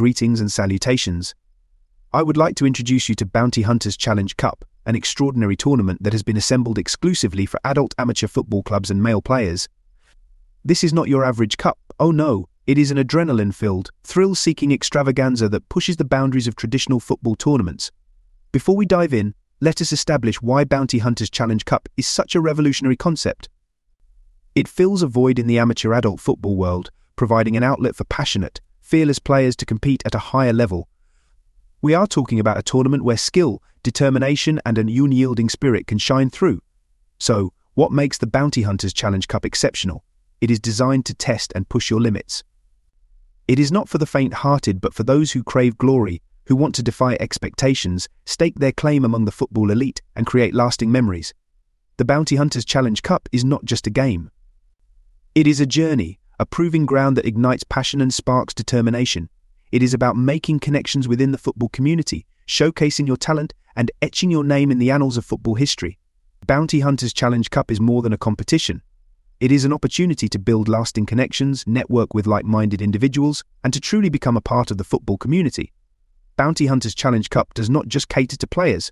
greetings and salutations. I would like to introduce you to Bounty Hunters Challenge Cup, an extraordinary tournament that has been assembled exclusively for adult amateur football clubs and male players. This is not your average cup, oh no, it is an adrenaline-filled, thrill-seeking extravaganza that pushes the boundaries of traditional football tournaments. Before we dive in, let us establish why Bounty Hunters Challenge Cup is such a revolutionary concept. It fills a void in the amateur adult football world, providing an outlet for passionate, fearless players to compete at a higher level. We are talking about a tournament where skill, determination and an unyielding spirit can shine through. So, what makes the Bounty Hunters Challenge Cup exceptional? It is designed to test and push your limits. It is not for the faint-hearted but for those who crave glory, who want to defy expectations, stake their claim among the football elite and create lasting memories. The Bounty Hunters Challenge Cup is not just a game. It is a journey, a proving ground that ignites passion and sparks determination. It is about making connections within the football community, showcasing your talent and etching your name in the annals of football history. Bounty Hunters Challenge Cup is more than a competition. It is an opportunity to build lasting connections, network with like-minded individuals, and to truly become a part of the football community. Bounty Hunters Challenge Cup does not just cater to players.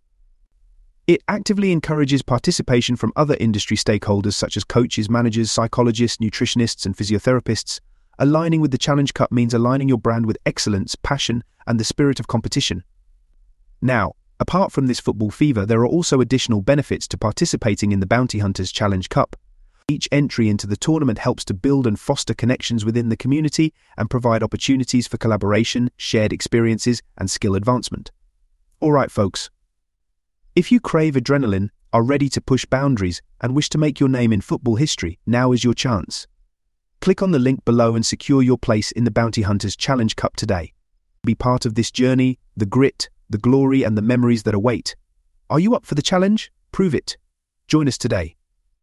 It actively encourages participation from other industry stakeholders such as coaches, managers, psychologists, nutritionists, and physiotherapists. Aligning with the Challenge Cup means aligning your brand with excellence, passion, and the spirit of competition. Now, apart from this football fever, there are also additional benefits to participating in the Bounty Hunters Challenge Cup. Each entry into the tournament helps to build and foster connections within the community and provide opportunities for collaboration, shared experiences, and skill advancement. Alright folks, if you crave adrenaline, are ready to push boundaries, and wish to make your name in football history, now is your chance. Click on the link below and secure your place in the Bounty Hunters Challenge Cup today. Be part of this journey, the grit, the glory, and the memories that await. Are you up for the challenge? Prove it. Join us today.